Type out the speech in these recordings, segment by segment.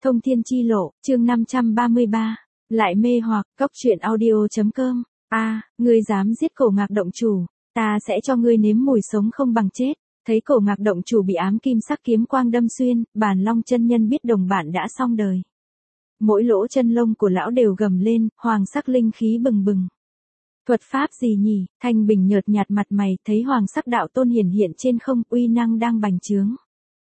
Thông thiên chi lộ, chương 533. Lại mê hoặc, cóc truyện audio.com. Ngươi dám giết Cổ Ngạc động chủ, ta sẽ cho ngươi nếm mùi sống không bằng chết. Thấy Cổ Ngạc động chủ bị ám kim sắc kiếm quang đâm xuyên, Bàn Long chân nhân biết đồng bạn đã xong đời. Mỗi lỗ chân lông của lão đều gầm lên, hoàng sắc linh khí bừng bừng. Thuật pháp gì nhỉ? Thanh Bình nhợt nhạt mặt mày, thấy hoàng sắc đạo tôn hiển hiện trên không, uy năng đang bành trướng.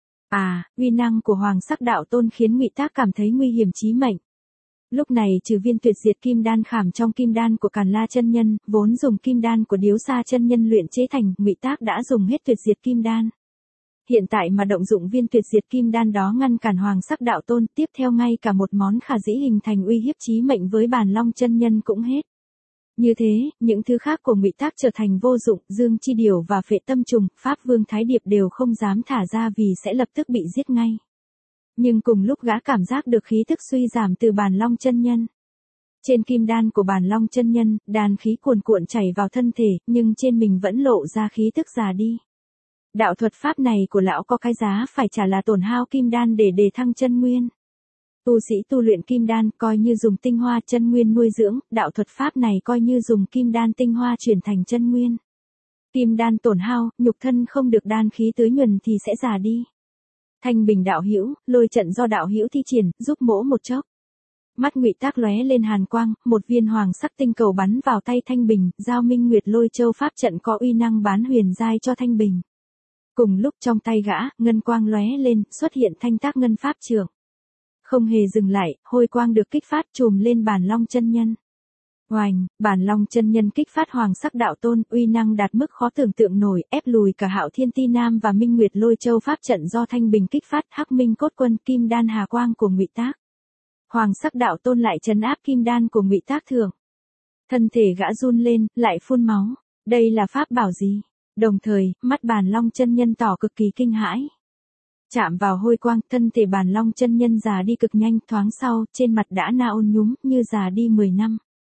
Uy năng của hoàng sắc đạo tôn khiến Ngụy Tác cảm thấy nguy hiểm chí mệnh. Lúc này trừ viên tuyệt diệt kim đan khảm trong kim đan của Càn La chân nhân, vốn dùng kim đan của Điếu Sa chân nhân luyện chế thành, Ngụy Tác đã dùng hết tuyệt diệt kim đan. Hiện tại mà động dụng viên tuyệt diệt kim đan đó ngăn cản hoàng sắc đạo tôn, tiếp theo ngay cả một món khả dĩ hình thành uy hiếp chí mệnh với Bàn Long chân nhân cũng hết. Như thế, những thứ khác của Ngụy Tác trở thành vô dụng, Dương Chi Điểu và Phệ Tâm Trùng, Pháp Vương Thái Điệp đều không dám thả ra vì sẽ lập tức bị giết ngay. Nhưng cùng lúc gã cảm giác được khí thức suy giảm từ Bàn Long chân nhân. Trên kim đan của Bàn Long chân nhân, đan khí cuồn cuộn chảy vào thân thể, nhưng trên mình vẫn lộ ra khí thức già đi. Đạo thuật pháp này của lão có cái giá phải trả là tổn hao kim đan để đề thăng chân nguyên. Tu sĩ tu luyện kim đan coi như dùng tinh hoa chân nguyên nuôi dưỡng, đạo thuật pháp này coi như dùng kim đan tinh hoa chuyển thành chân nguyên. Kim đan tổn hao, nhục thân không được đan khí tưới nhuần thì sẽ già đi. Thanh Bình đạo hữu, lôi trận do đạo hữu thi triển, giúp mỗ một chốc. Mắt Ngụy Tác lóe lên hàn quang, một viên hoàng sắc tinh cầu bắn vào tay Thanh Bình, giao Minh Nguyệt Lôi Châu pháp trận có uy năng bán huyền giai cho Thanh Bình. Cùng lúc trong tay gã, ngân quang lóe lên, xuất hiện Thanh Tác ngân pháp trượng. Không hề dừng lại, hôi quang được kích phát trùm lên Bàn Long chân nhân. Oành, Bàn Long chân nhân kích phát hoàng sắc đạo tôn, uy năng đạt mức khó tưởng tượng nổi, ép lùi cả Hạo Thiên Ti Nam và Minh Nguyệt Lôi Châu pháp trận do Thanh Bình kích phát, Hắc Minh cốt quân kim đan hà quang của Ngụy Tác. Hoàng sắc đạo tôn lại trấn áp kim đan của Ngụy Tác thượng. Thân thể gã run lên, lại phun máu. Đây là pháp bảo gì? Đồng thời, mắt Bàn Long chân nhân tỏ cực kỳ kinh hãi. Chạm vào hôi quang, thân thể Bàn Long chân nhân già đi cực nhanh, thoáng sau, trên mặt đã na ôn nhúm, như già đi 10 năm.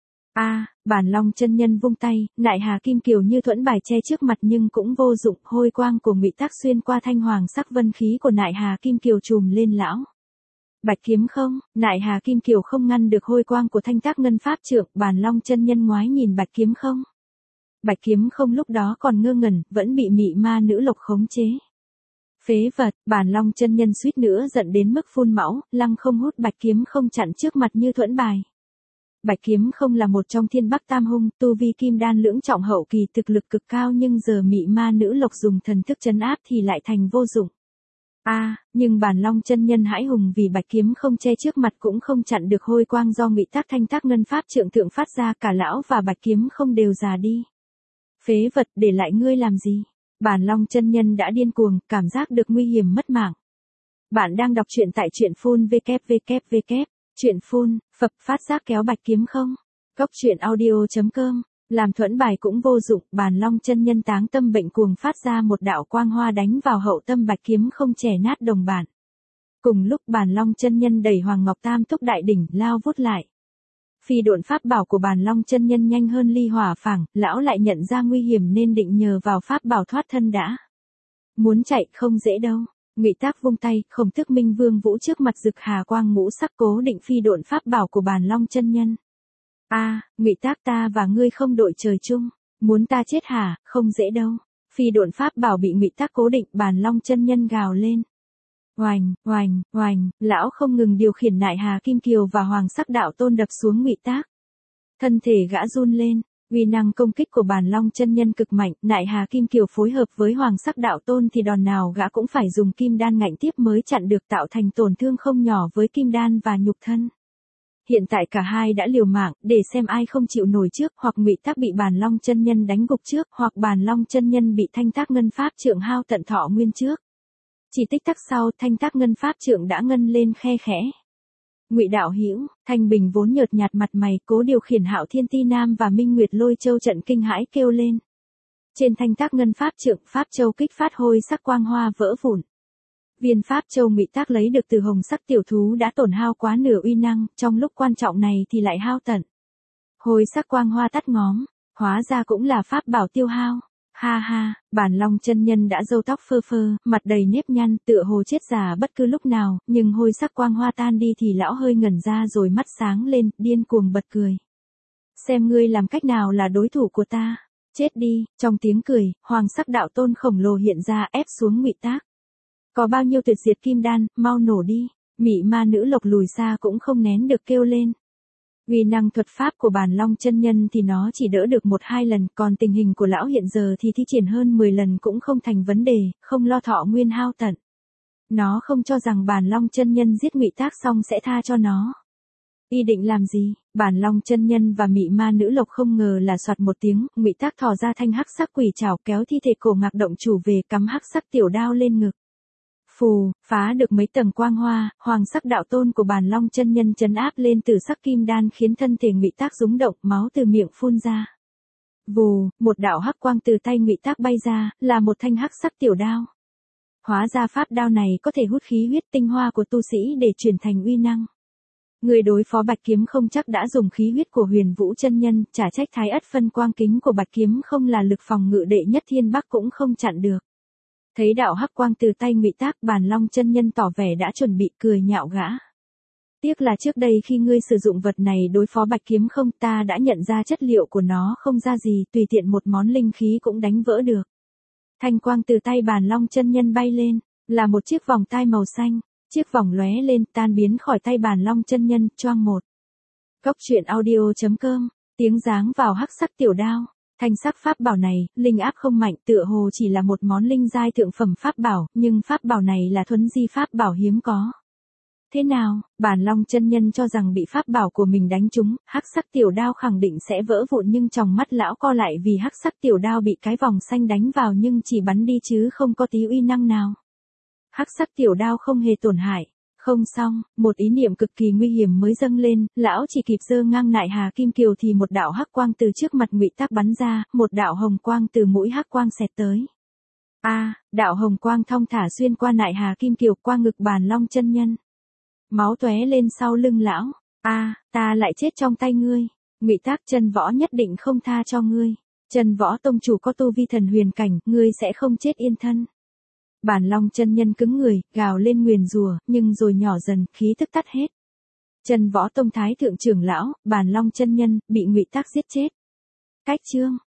Bàn Long chân nhân vung tay, nại hà kim kiều như thuẫn bài che trước mặt nhưng cũng vô dụng, hôi quang của Ngụy Tác xuyên qua thanh hoàng sắc vân khí của nại hà kim kiều trùm lên lão. Bạch kiếm không, nại hà kim kiều không ngăn được hôi quang của Thanh Tác ngân pháp trượng, Bàn Long chân nhân ngoái nhìn Bạch kiếm không. Bạch kiếm không lúc đó còn ngơ ngẩn, vẫn bị mị ma nữ lộc khống chế. Phế vật, Bàn Long chân nhân suýt nữa giận đến mức phun máu, lăng không hút Bạch kiếm không chặn trước mặt như thuẫn bài. Bạch kiếm không là một trong thiên bắc tam hung, tu vi kim đan lưỡng trọng hậu kỳ thực lực cực cao nhưng giờ mị ma nữ lộc dùng thần thức trấn áp thì lại thành vô dụng. Nhưng Bàn Long chân nhân hãi hùng vì Bạch kiếm không che trước mặt cũng không chặn được hôi quang do Ngụy Tác Thanh Tác ngân pháp trượng thượng phát ra, cả lão và Bạch kiếm không đều già đi. Phế vật, để lại ngươi làm gì? Bàn Long chân nhân đã điên cuồng, cảm giác được nguy hiểm mất mạng. Bạn đang đọc truyện tại truyện phun www. Truyện phun, phập phát giác kéo Bạch kiếm không? Cóc truyện audio.com. Làm thuẫn bài cũng vô dụng, Bàn Long chân nhân táng tâm bệnh cuồng phát ra một đạo quang hoa đánh vào hậu tâm Bạch kiếm không chẻ nát đồng bản. Cùng lúc Bàn Long chân nhân đẩy Hoàng Ngọc Tam Túc đại đỉnh lao vút lại. Phi độn pháp bảo của Bàn Long chân nhân nhanh hơn ly hỏa phảng, lão lại nhận ra nguy hiểm nên định nhờ vào pháp bảo thoát thân đã. Muốn chạy không dễ đâu. Ngụy Tác vung tay, Khổng Tước Minh Vương vũ trước mặt rực hà quang ngũ sắc cố định phi độn pháp bảo của Bàn Long chân nhân. Ngụy Tác, ta và ngươi không đội trời chung, muốn ta chết hả? Không dễ đâu. Phi độn pháp bảo bị Ngụy Tác cố định, Bàn Long chân nhân gào lên. Oành, oành, oành, lão không ngừng điều khiển nại hà kim kiều và hoàng sắc đạo tôn đập xuống Ngụy Tác. Thân thể gã run lên, uy năng công kích của Bàn Long chân nhân cực mạnh, nại hà kim kiều phối hợp với hoàng sắc đạo tôn thì đòn nào gã cũng phải dùng kim đan ngạnh tiếp mới chặn được, tạo thành tổn thương không nhỏ với kim đan và nhục thân. Hiện tại cả hai đã liều mạng, để xem ai không chịu nổi trước, hoặc Ngụy Tác bị Bàn Long chân nhân đánh gục trước, hoặc Bàn Long chân nhân bị Thanh Tác ngân pháp trượng hao tận thọ nguyên trước. Chỉ tích tắc sau, Thanh Tác ngân pháp trượng đã ngân lên khe khẽ. Ngụy đạo hữu, Thanh Bình vốn nhợt nhạt mặt mày, cố điều khiển Hạo Thiên Ti Nam và Minh Nguyệt Lôi Châu trận kinh hãi kêu lên. Trên Thanh Tác ngân pháp trượng, pháp châu kích phát hôi sắc quang hoa vỡ vụn. Viên pháp châu Ngụy Tác lấy được từ hồng sắc tiểu thú đã tổn hao quá nửa uy năng, trong lúc quan trọng này thì lại hao tận. Hôi sắc quang hoa tắt ngóm, hóa ra cũng là pháp bảo tiêu hao. Ha ha, Bản Long chân nhân đã râu tóc phơ phơ, mặt đầy nếp nhăn, tựa hồ chết già bất cứ lúc nào, nhưng hôi sắc quang hoa tan đi thì lão hơi ngẩn ra rồi mắt sáng lên, điên cuồng bật cười. Xem ngươi làm cách nào là đối thủ của ta. Chết đi, trong tiếng cười, hoàng sắc đạo tôn khổng lồ hiện ra ép xuống Ngụy Tác. Có bao nhiêu tuyệt diệt kim đan, mau nổ đi. Mị ma nữ lộc lùi xa cũng không nén được kêu lên. Uy năng thuật pháp của Bản Long chân nhân thì nó chỉ đỡ được 1-2 lần, còn tình hình của lão hiện giờ thì thi triển hơn 10 lần cũng không thành vấn đề, không lo thọ nguyên hao tận. Nó không cho rằng Bản Long chân nhân giết Ngụy Tác xong sẽ tha cho nó. Y định làm gì? Bản Long chân nhân và mị ma nữ lộc không ngờ là soạt một tiếng, Ngụy Tác thò ra thanh hắc sắc quỷ trảo kéo thi thể Cổ Ngạc động chủ về, cắm hắc sắc tiểu đao lên ngực. Phù, phá được mấy tầng quang hoa, hoàng sắc đạo tôn của Bản Long chân nhân trấn áp lên từ sắc kim đan khiến thân thể Ngụy Tác rúng động, máu từ miệng phun ra. Vù, một đạo hắc quang từ tay Ngụy Tác bay ra, là một thanh hắc sắc tiểu đao. Hóa ra pháp đao này có thể hút khí huyết tinh hoa của tu sĩ để chuyển thành uy năng. Người đối phó Bạch Kiếm không chắc đã dùng khí huyết của Huyền Vũ chân nhân, chả trách Thái Ất phân quang kính của Bạch Kiếm không là lực phòng ngự đệ nhất thiên bắc cũng không chặn được. Thấy đạo hắc quang từ tay Ngụy Tác, Bản Long chân nhân tỏ vẻ đã chuẩn bị cười nhạo gã. Tiếc là trước đây khi ngươi sử dụng vật này đối phó Bạch Kiếm không, ta đã nhận ra chất liệu của nó không ra gì, tùy tiện một món linh khí cũng đánh vỡ được. Thanh quang từ tay Bản Long chân nhân bay lên, là một chiếc vòng tai màu xanh, chiếc vòng lóe lên tan biến khỏi tay Bản Long chân nhân, choang một. Cốc truyện audio.com, tiếng giáng vào hắc sắc tiểu đao. Thanh sắc pháp bảo này, linh áp không mạnh, tựa hồ chỉ là một món linh giai thượng phẩm pháp bảo, nhưng pháp bảo này là thuấn di pháp bảo hiếm có. Thế nào, Bản Long chân nhân cho rằng bị pháp bảo của mình đánh trúng, hắc sắc tiểu đao khẳng định sẽ vỡ vụn, nhưng trong mắt lão co lại vì hắc sắc tiểu đao bị cái vòng xanh đánh vào nhưng chỉ bắn đi chứ không có tí uy năng nào. Hắc sắc tiểu đao không hề tổn hại. Không xong, một ý niệm cực kỳ nguy hiểm mới dâng lên, lão chỉ kịp giơ ngang nại hà kim kiều thì một đạo hắc quang từ trước mặt Ngụy Tác bắn ra, một đạo hồng quang từ mũi hắc quang xẹt tới. Đạo hồng quang thong thả xuyên qua nại hà kim kiều qua ngực Bản Long chân nhân. Máu tóe lên sau lưng lão. Ta lại chết trong tay ngươi. Ngụy Tác, Chân Võ nhất định không tha cho ngươi. Chân Võ tông chủ có tu vi thần huyền cảnh, ngươi sẽ không chết yên thân. Bản Long chân nhân cứng người, gào lên nguyền rủa, nhưng rồi nhỏ dần, khí tức tắt hết. Chân Võ tông thái thượng trưởng lão, Bản Long chân nhân, bị Ngụy Tác giết chết. Cách chương